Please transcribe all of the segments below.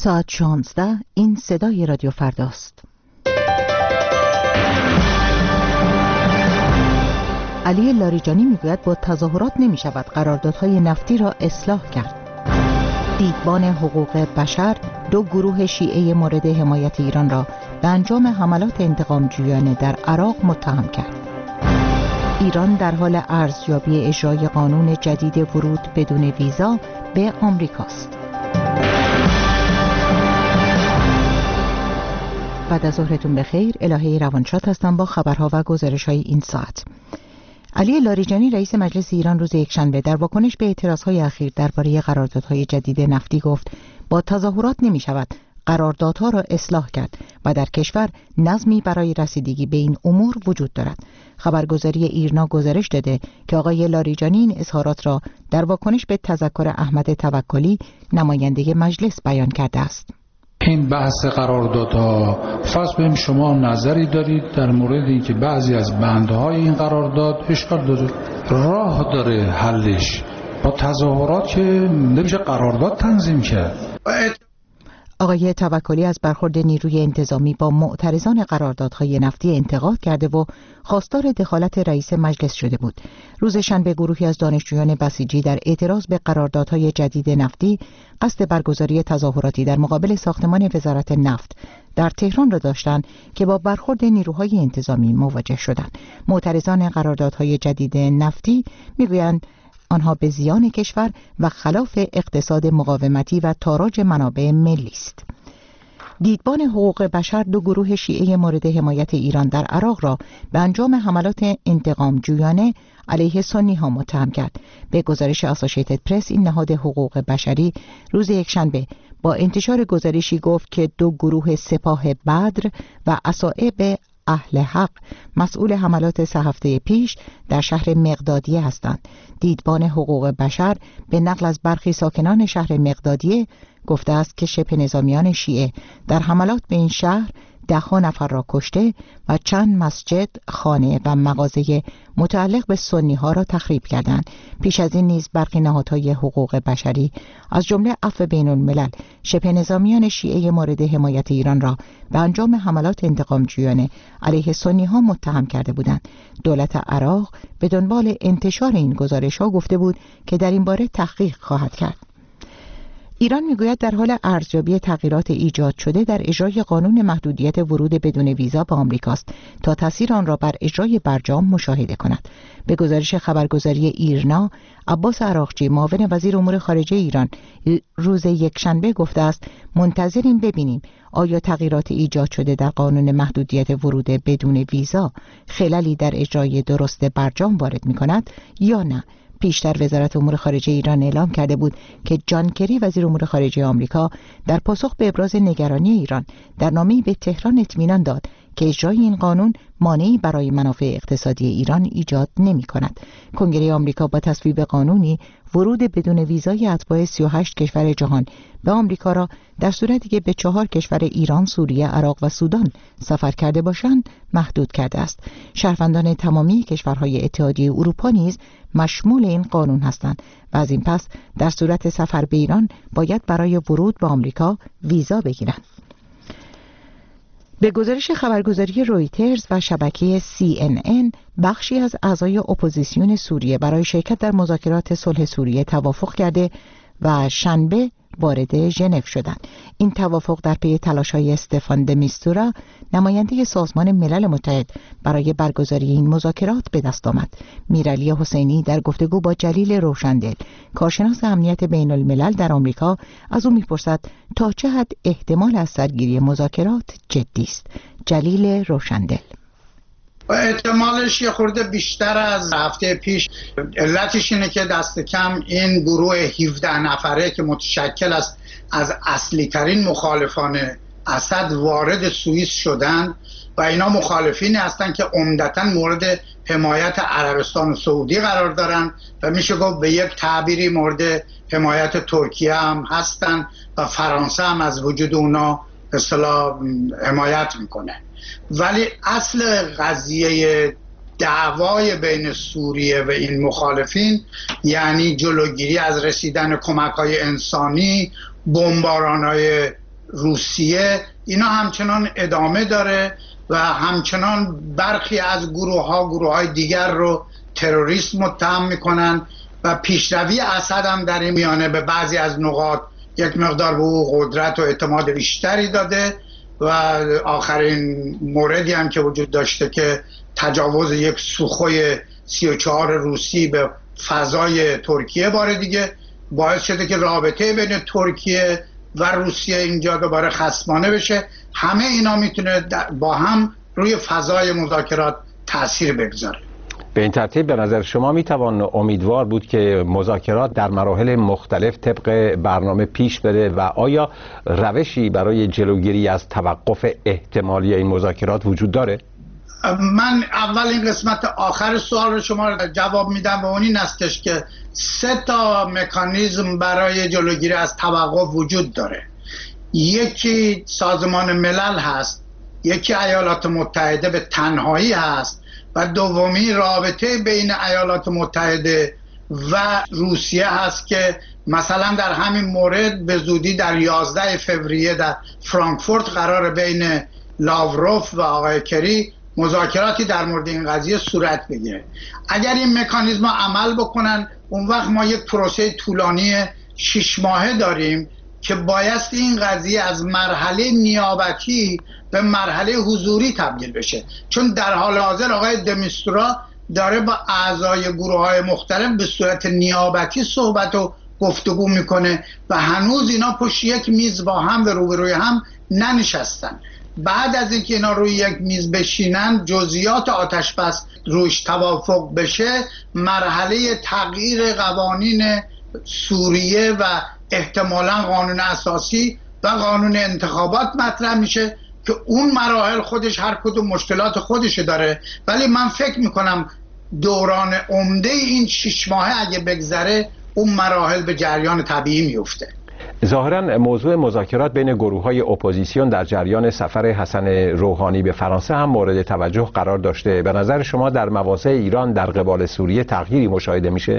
ساعت 16. این صدای رادیو فرداست. علی لاریجانی میگوید با تظاهرات نمی شود قراردادهای نفتی را اصلاح کرد. دیدبان حقوق بشر دو گروه شیعه مورد حمایت ایران را به انجام حملات انتقامجویانه در عراق متهم کرد. ایران در حال ارزیابی اجرای قانون جدید ورود بدون ویزا به آمریکاست. بعد از ظهرتون بخیر. الهه روانشاد هستم با خبرها و گزارش‌های این ساعت. علی لاریجانی رئیس مجلس ایران روز یکشنبه در واکنش به اعتراضهای اخیر درباره قراردادهای جدید نفتی گفت با تظاهرات نمی شود قراردادها را اصلاح کرد و در کشور نظمی برای رسیدگی به این امور وجود دارد. خبرگزاری ایرنا گزارش داده که آقای لاریجانی این اظهارات را در واکنش به تذکر احمد توکلی نماینده مجلس بیان کرده است. این بحث قراردادها، فرض کنیم شما نظری دارید در مورد اینکه بعضی از بندهای این قرارداد اشکال داره، راه داره حلش، با تظاهرات که نمیشه قرارداد تنظیم کرد. آقای توکلی از برخورد نیروی انتظامی با معترضان قراردادهای نفتی انتقاد کرده و خواستار دخالت رئیس مجلس شده بود. روز شنبه گروهی از دانشجویان بسیجی در اعتراض به قراردادهای جدید نفتی قصد برگزاری تظاهراتی در مقابل ساختمان وزارت نفت در تهران را داشتند که با برخورد نیروهای انتظامی مواجه شدند. معترضان قراردادهای جدید نفتی میگویند آنها به زیان کشور و خلاف اقتصاد مقاومتی و تاراج منابع ملی است. دیدبان حقوق بشر دو گروه شیعه مورد حمایت ایران در عراق را به انجام حملات انتقام جویانه علیه سنی ها متهم کرد. به گزارش آسوشیتد پرس، این نهاد حقوق بشری روز یکشنبه با انتشار گزارشی گفت که دو گروه سپاه بدر و اصائب اهل حق مسئول حملات 3 هفته پیش در شهر مقدادیه هستند. دیدبان حقوق بشر به نقل از برخی ساکنان شهر مقدادیه گفته است که شبه نظامیان شیعه در حملات به این شهر 10 نفر را کشته و چند مسجد، خانه و مغازه متعلق به سنی ها را تخریب کردند. پیش از این نیز برخی نهادهای حقوق بشری از جمله عفو بین الملل شبه نظامیان شیعه مورد حمایت ایران را به انجام حملات انتقامجویانه علیه سنی ها متهم کرده بودند. دولت عراق به دنبال انتشار این گزارش ها گفته بود که در این باره تحقیق خواهد کرد. ایران میگوید در حال ارزیابی تغییرات ایجاد شده در اجرای قانون محدودیت ورود بدون ویزا به آمریکاست تا تاثیر آن را بر اجرای برجام مشاهده کند. به گزارش خبرگزاری ایرنا، عباس عراقچی معاون وزیر امور خارجه ایران روز یکشنبه گفته است منتظریم ببینیم آیا تغییرات ایجاد شده در قانون محدودیت ورود بدون ویزا خللی در اجرای درست برجام وارد می‌کند یا نه. پیشتر وزارت امور خارجه ایران اعلام کرده بود که جان کری وزیر امور خارجه آمریکا در پاسخ به ابراز نگرانی ایران در نامه‌ای به تهران اطمینان داد که اجرای این قانون مانعی برای منافع اقتصادی ایران ایجاد نمی‌کند. کنگره آمریکا با تصویب قانونی ورود بدون ویزای اتباع 38 کشور جهان به آمریکا را در صورتی که به 4 کشور ایران، سوریه، عراق و سودان سفر کرده باشند محدود کرده است. شهروندان تمامی کشورهای اتحادیه اروپا نیز مشمول این قانون هستند و از این پس در صورت سفر به ایران باید برای ورود به آمریکا ویزا بگیرند. به گزارش خبرگزاری رویترز و شبکه CNN، بخشی از اعضای اپوزیسیون سوریه برای شرکت در مذاکرات صلح سوریه توافق کرده و شنبه وارد ژنو شدند. این توافق در پی تلاش‌های استفان د میستورا، نماینده سازمان ملل متحد برای برگزاری این مذاکرات به دست آمد. میرعلی حسینی در گفتگو با جلیل روشندل، کارشناس امنیت بین الملل در آمریکا، از او می‌پرسد تا چه حد احتمال از سرگیری مذاکرات جدی است. جلیل روشندل: احتمالش یه خورده بیشتر از هفته پیش. علتش اینه که دست کم این گروه 17 نفره که متشکل است از اصلی ترین مخالفان اسد وارد سوئیس شدن و اینا مخالفینی هستن که عمدتاً مورد حمایت عربستان و سعودی قرار دارن و میشه گفت به یک تعبیری مورد حمایت ترکیه هم هستن و فرانسه هم از وجود اونا به اصطلاح حمایت میکنه. ولی اصل قضیه دعوای بین سوریه و این مخالفین یعنی جلوگیری از رسیدن کمک‌های انسانی، بمباران‌های روسیه، اینا همچنان ادامه داره و همچنان برخی از گروه های دیگر رو تروریست متهم میکنن و پیشروی اسد هم در این میانه به بعضی از نقاط یک مقدار به او قدرت و اعتماد بیشتری داده و آخرین موردی هم که وجود داشته که تجاوز یک سوخوی 34 روسی به فضای ترکیه بار دیگه باعث شده که رابطه بین ترکیه و روسیه اینجا دوباره خصمانه بشه. همه اینا میتونه با هم روی فضای مذاکرات تأثیر بگذاره. به این ترتیب به نظر شما میتوان امیدوار بود که مذاکرات در مراحل مختلف طبق برنامه پیش بره و آیا روشی برای جلوگیری از توقف احتمالی این مذاکرات وجود داره؟ من اول این قسمت آخر سوال شما رو جواب میدم و اون این استش که 3 مکانیزم برای جلوگیری از توقف وجود داره. یکی سازمان ملل هست، یکی ایالات متحده به تنهایی هست و دومی رابطه بین ایالات متحده و روسیه هست که مثلا در همین مورد به زودی در 11 فوریه در فرانکفورت قرار بین لاوروف و آقای کری مذاکراتی در مورد این قضیه صورت بگیره. اگر این مکانیزم عمل بکنن اون وقت ما یک پروسه طولانی 6 ماهه داریم که بایستی این قضیه از مرحله نیابتی به مرحله حضوری تبدیل بشه، چون در حال حاضر آقای دمیستورا داره با اعضای گروه‌های مختلف به صورت نیابتی صحبت و گفتگو میکنه و هنوز اینا پشت یک میز با هم و روبروی هم ننشستن. بعد از اینکه اینا روی یک میز بشینن جزئیات آتشبس روش توافق بشه، مرحله تغییر قوانین سوریه و احتمالاً قانون اساسی و قانون انتخابات مطرح میشه که اون مراحل خودش هر کدوم مشکلات خودش داره، ولی من فکر میکنم دوران عمده این 6 ماهه اگه بگذره اون مراحل به جریان طبیعی میفته. ظاهراً موضوع مذاکرات بین گروه‌های اپوزیسیون در جریان سفر حسن روحانی به فرانسه هم مورد توجه قرار داشته. به نظر شما در مواضع ایران در قبال سوریه تغییری مشاهده میشه؟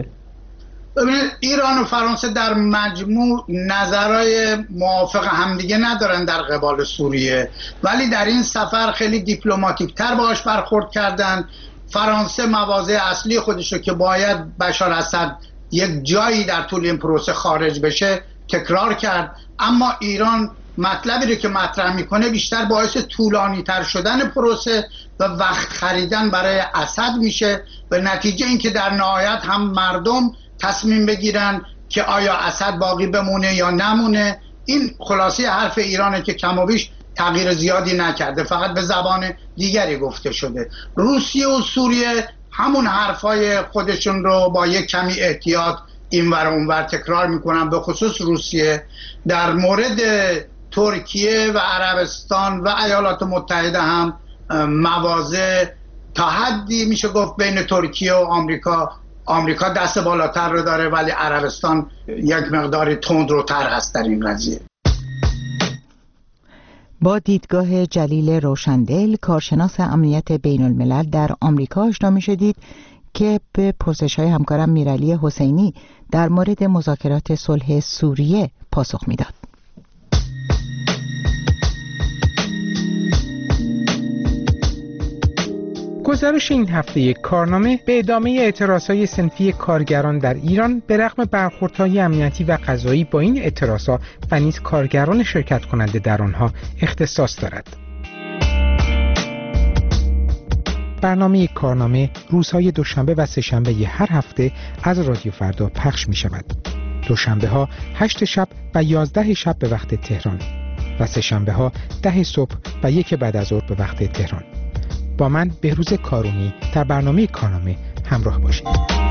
ببینید ایران و فرانسه در مجموع نظرهای موافق همدیگه ندارن در قبال سوریه، ولی در این سفر خیلی دیپلماتیک تر باهاش برخورد کردن. فرانسه مواضع اصلی خودشو که باید بشار اسد یک جایی در طول این پروسه خارج بشه تکرار کرد، اما ایران مطلبی رو که مطرح میکنه بیشتر باعث طولانی تر شدن پروسه و وقت خریدن برای اسد میشه و نتیجه این که در نهایت هم مردم تصمیم بگیرن که آیا اسد باقی بمونه یا نمونه. این خلاصه حرف ایرانه که کم و بیش تغییر زیادی نکرده، فقط به زبان دیگری گفته شده. روسیه و سوریه همون حرفای خودشون رو با یک کمی احتیاط اینور اونور تکرار میکنن، به خصوص روسیه. در مورد ترکیه و عربستان و ایالات متحده هم مواضع تا حدی میشه گفت بین ترکیه و آمریکا دست بالاتر رو داره، ولی عربستان یک مقدار تندروتر هست در این قضیه. با دیدگاه جلیل روشندل، کارشناس امنیت بین الملل در آمریکا آشنا می‌شدید که به پرسش‌های همکارم میرعلی حسینی در مورد مذاکرات صلح سوریه پاسخ میداد. گزارش این هفته کارنامه به ادامه اعتراضهای صنفی کارگران در ایران به رغم برخوردهای امنیتی و قضایی با این اعتراضها و نیز کارگران شرکت کننده در آنها اختصاص دارد. برنامه کارنامه روزهای دوشنبه و سه‌شنبه هر هفته از رادیو فردا پخش می شود. دوشنبه ها 8 شب و 11 شب به وقت تهران و سه‌شنبه ها 10 صبح و 1 بعد از ظهر به وقت تهران. با من بهروز کارونی در برنامه کارنامه همراه باشید.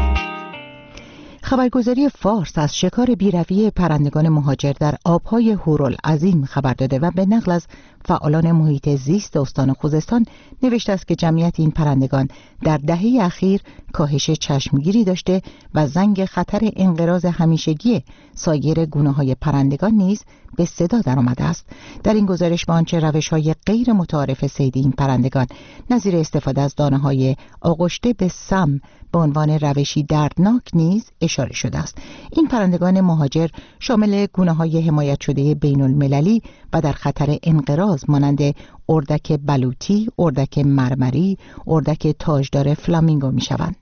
خبرگزاری فارس از شکار بیروی پرندگان مهاجر در آبهای هورالعظیم خبر داده و به نقل از فعالان محیط زیست استان خوزستان نوشته است که جمعیت این پرندگان در دهه اخیر کاهش چشمگیری داشته و زنگ خطر انقراض همیشگی سایر گونه‌های پرندگان نیز به صدا درآمده است. در این گزارش به آنچه روش‌های غیر متعارف صید این پرندگان نظیر استفاده از دانه‌های آغشته به سم به عنوان روشی دردناک نیز اشاره اشاره شده است. این پرندگان مهاجر شامل گونه‌های حمایت شده بین‌المللی و در خطر انقراض مانند اردک بلوطی، اردک مرمری، اردک تاجدار فلامینگو می‌شوند.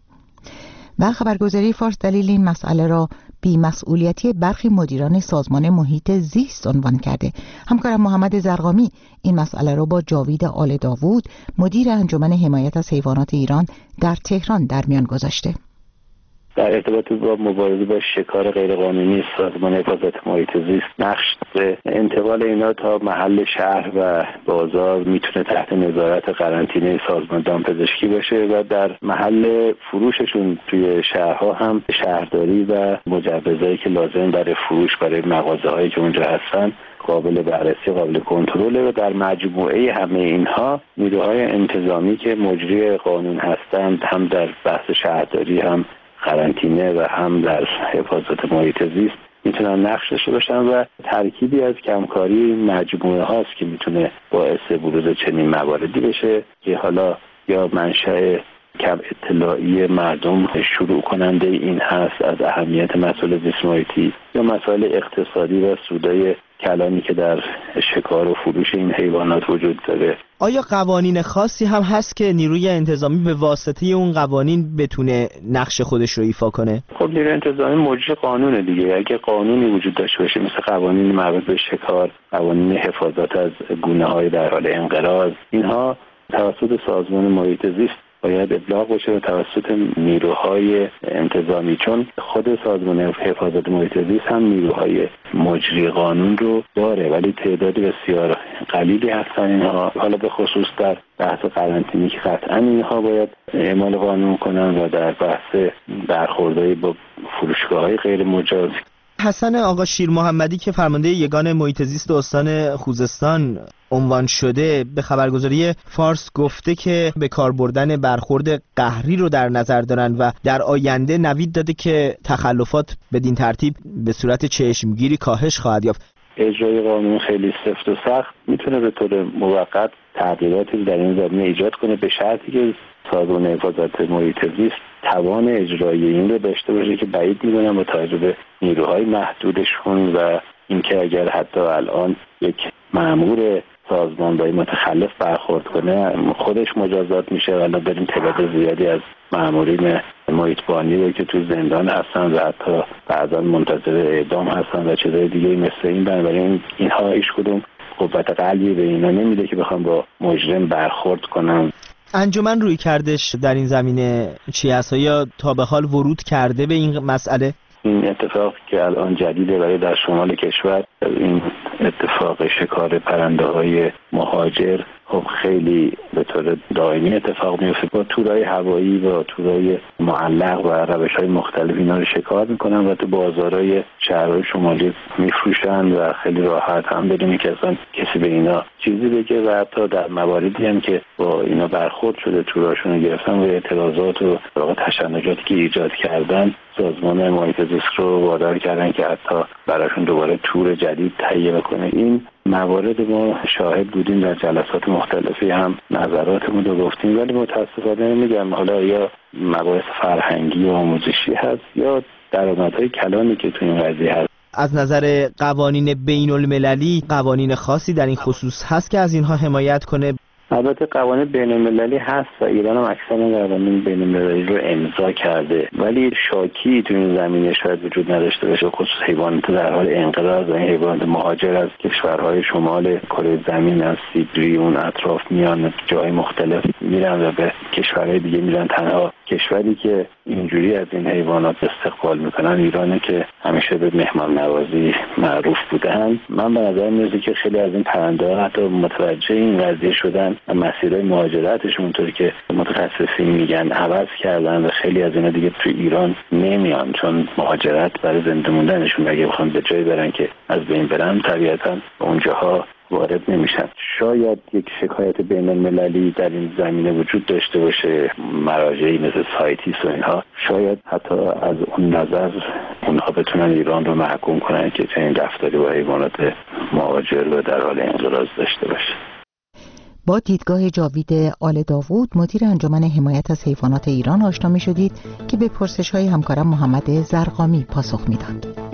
و خبرگزاری فارس دلیل این مسئله را بی‌مسئولیتی برخی مدیران سازمان محیط زیست عنوان کرده. همکارم محمد زرقامی این مسئله را با جاوید آل داوود، مدیر انجمن حمایت از حیوانات ایران در تهران در میان گذاشته. در ارتباط با مبارزه با شکار غیرقانونی، سازمان حفاظت محیط زیست نقش داره. انتقال اینا تا محل شهر و بازار میتونه تحت نظارت قرنطینه سازمان دامپزشکی باشه و در محل فروششون توی شهرها هم شهرداری و مجوزایی که لازم برای فروش برای مغازه‌هایی که اونجا هستن قابل بررسی، قابل کنترل. و در مجموعه همه اینها نیروهای انتظامی که مجری قانون هستند، هم در بحث شهرداری، هم قرنطینه و هم در حفاظت محیط زیست میتونن نقش داشته باشن و ترکیبی از کمکاری مجموعه هاست که میتونه باعث بروز چنین مواردی بشه که حالا یا منشأ کم اطلاعی مردم شروع کننده این هست از اهمیت مسائل زیست محیطی یا مسائل اقتصادی و سودای کلانی که در شکار و فروش این حیوانات وجود داره. آیا قوانین خاصی هم هست که نیروی انتظامی به واسطه اون قوانین بتونه نقش خودش رو ایفا کنه؟ خب نیروی انتظامی مجری قانونه دیگه. اگه قانونی وجود داشته باشه مثل قوانین مربوط به شکار، قوانین حفاظت از گونه‌های در حال انقراض، اینها توسط سازمان محیط زیست باید ابلاغ بشه و توسط نیروهای انتظامی، چون خود سازمان حفاظت محیط زیست هم نیروهای مجری قانون رو داره ولی تعداد بسیار قلیلی هستن اینها. حالا به خصوص در بحث قرنطینه که قطعا اینها باید اعمال قانون کنن و در بحث برخوردهای با فروشگاه‌های غیر مجاز. حسن آقا شیر محمدی که فرمانده یگان محیط زیست استان خوزستان عنوان شده به خبرگزاری فارس گفته که به کار بردن برخورد قهری رو در نظر دارن و در آینده نوید داده که تخلفات بدین ترتیب به صورت چشمگیری کاهش خواهد یافت. اجرای قانون خیلی سفت و سخت میتونه به طور موقت تغییراتی در این زمینه ایجاد کنه به شرطی که سازمان حفاظت محیط زیست توان اجرایی این رو داشته باشه که بعید میدونم با توجه به نیروهای محدودشون و اینکه اگر حتی الان یک مأمور سازمان با این متخلف برخورد کنه خودش مجازات میشه. ولی داریم تعداد زیادی از مأمورین محیطبانی رو که تو زندان هستن و حتی بعضا منتظر اعدام هستن و چیزای دیگه مثل این. بنابراین اینها هیچ کدوم قوت قلبی به اینا نمیده که بخوام با مجرم برخورد کنم. انجمن روی کردش در این زمینه چی هست؟ یا تا به حال ورود کرده به این مسئله؟ این اتفاق که الان جدیده برای در شمال کشور، این اتفاق شکار پرنده های مهاجر خب خیلی به طور دائمی اتفاق میفته. با تورهای هوایی و تورهای معلق و روش‌های مختلف اینا رو شکار میکنن و تو بازارهای شهرهای شمالی میفروشن و خیلی راحت هم بدون که اصلا کسی به اینا چیزی بگه و حتی در مواردی هم که با اینا برخورد شده توراشون رو گرفتن و اعتراضات و تشنجاتی که ایجاد کردن سازمان محیط زیست رو وادار کردن که حتی براشون دوباره تور جدید تهیه بکنه. این موارد ما شاهد بودیم در جلسات مختلفی هم نظراتمون رو گفتیم ولی متاسفانه نمیگم حالا یا مباحث فرهنگی و آموزشی هست یا درآمدهای کلانی که تو این قضیه هست. از نظر قوانین بین المللی قوانین خاصی در این خصوص هست که از اینها حمایت کنه؟ البته قوانین بین‌المللی هست و ایران هم اکثر قوانین بین‌المللی رو امضا کرده ولی شاکی تو این زمینه شاید وجود نداشته باشه. خصوص حیوانات در حال انقراض و این حیوانات مهاجر از کشورهای شمال کره زمین از سیبری اون اطراف میان جای مختلف میرن و به کشورهای دیگه میرن. تنها کشوری که اینجوری از این حیوانات استقبال میکنن ایرانه که همیشه به مهمان نوازی معروف بودن. من به نظر میاد که خیلی از این پرنده ها حتی متوجه این قضیه شدن و مسیرهای مهاجرتشون اونطوری که متخصصین میگن عوض کردن و خیلی از اینا دیگه تو ایران نمیان چون مهاجرت برای زنده موندنشون اگه بخوام به جایی برن که از بین برن طبیعتا اونجاها وارد نمیشن. شاید یک شکایت بین المللی در این زمینه وجود داشته باشه، مراجعی مثل سایتیس و اینها شاید حتی از اون نظر اونها بتونن ایران رو محکوم کنن که چنین رفتاری با حیوانات مهاجر و در حال انقراض داشته باشه. با دیدگاه جاوید آل داوود مدیر انجمن حمایت از حیوانات ایران آشنا می شدید که به پرسش‌های همکارم محمد زرقامی پاسخ میداد.